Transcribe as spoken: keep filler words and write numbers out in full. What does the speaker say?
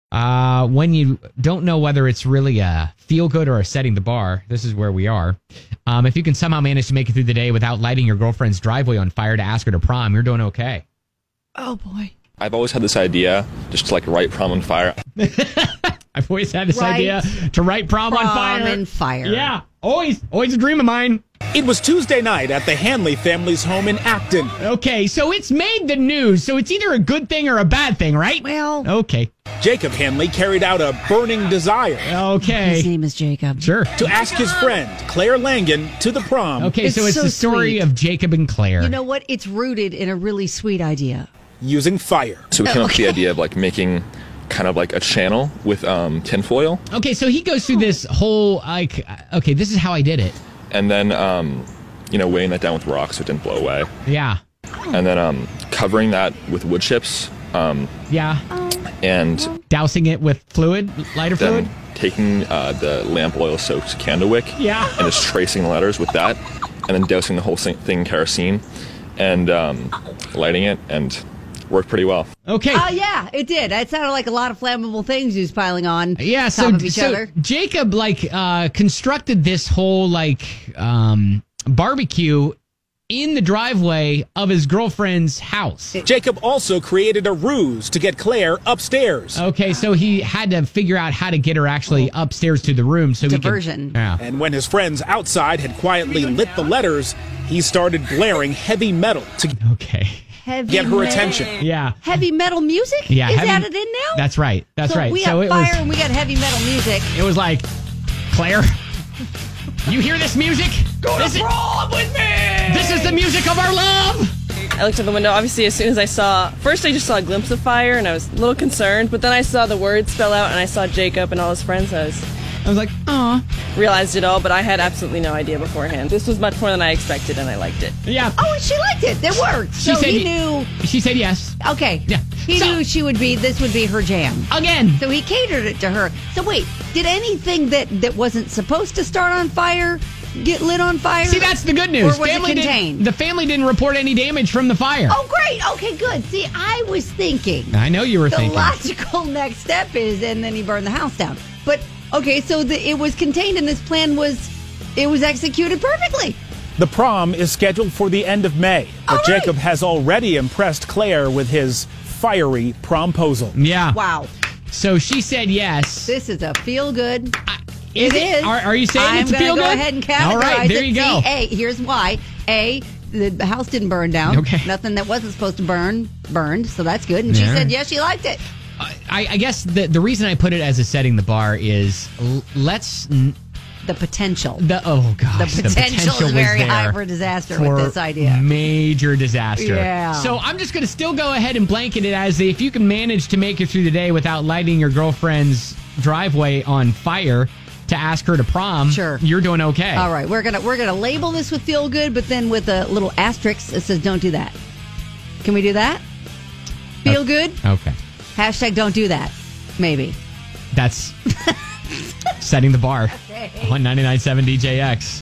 Uh, when you don't know whether it's really a feel good or a setting the bar, this is where we are. Um, if you can somehow manage to make it through the day without lighting your girlfriend's driveway on fire to ask her to prom, you're doing okay. Oh, boy. I've always had this idea just to like write prom on fire. I've always had this Right. idea to write prom, Prom on fire. and fire. Yeah, always, always a dream of mine. It was Tuesday night at the Hanley family's home in Acton. Okay, so it's made the news, so it's either a good thing or a bad thing, right? Well, Okay, Jacob Hanley carried out a burning desire his okay, name is Jacob. sure. to ask his friend, Claire Langan, to the prom Okay, It's so it's so the story sweet. of Jacob and Claire. You know what? It's rooted in a really sweet idea. using fire. So we came up with the idea of like making kind of like a channel with um, tinfoil. Okay, so he goes through this whole, like, okay, this is how I did it. And then, um, you know, weighing that down with rocks so it didn't blow away. Yeah, And then um, covering that with wood chips. Um, yeah. and Dousing it with fluid, lighter fluid. then taking uh, the lamp oil soaked candle wick. Yeah. And just tracing the letters with that. And then dousing the whole thing in kerosene. And um, lighting it. And worked pretty well. Okay. Oh, yeah, it did. It sounded like a lot of flammable things he was piling on Yeah, top so, of each so other. Jacob like uh, constructed this whole like um, barbecue in the driveway of his girlfriend's house. Jacob also created a ruse to get Claire upstairs. Okay, so he had to figure out how to get her actually upstairs to the room so Diversion. he could. Yeah. And when his friends outside had quietly lit the letters, he started blaring heavy metal to Okay. Heavy get her metal. attention. Yeah. Heavy metal music? Yeah. Is heavy- added in now? That's right. That's so right. we so got it fire was. and we got heavy metal music. It was like, Claire, you hear this music? Go this to is, prom with me! This is the music of our love. I looked out the window. Obviously, as soon as I saw, first I just saw a glimpse of fire, and I was a little concerned. But then I saw the words spell out, and I saw Jacob and all his friends. I was I was like, aw. realized it all, but I had absolutely no idea beforehand. This was much more than I expected, and I liked it. Yeah. Oh, and she liked it. It worked. She So said he he- knew. She said yes. Okay. Yeah. He So- knew she would be, this would be her jam. Again. So he catered it to her. So wait, did anything that, that wasn't supposed to start on fire get lit on fire? See, that's the good news. Or was family it contained? Didn't, the family didn't report any damage from the fire. Oh, great. Okay, good. See, I was thinking. I know you were the thinking. logical next step is, and then he burned the house down. But, okay, so the, it was contained and this plan was, it was executed perfectly. The prom is scheduled for the end of May, but All right. Jacob has already impressed Claire with his fiery promposal. Yeah. Wow. So she said yes. This is a feel good. Is it is. Are, are you saying I'm it's a gonna feel go good? ahead and categorize All right, there it. you go. See, A, here's why. A, the house didn't burn down. Okay. Nothing that wasn't supposed to burn burned, so that's good. And she Yeah. said, yes, she liked it. I, I guess the the reason I put it as a setting the bar is l- let's n- The potential. the oh gosh The potential is was very high there for disaster for with this idea. Major disaster. Yeah. So I'm just going to still go ahead and blanket it as if you can manage to make it through the day without lighting your girlfriend's driveway on fire to ask her to prom. Sure. You're doing okay. All right, we're gonna we're gonna label this with feel good, but then with a little asterisk that says don't do that. Can we do that? Feel good? Okay. Hashtag don't do that. Maybe. That's setting the bar Okay. on ninety-nine point seven D J X.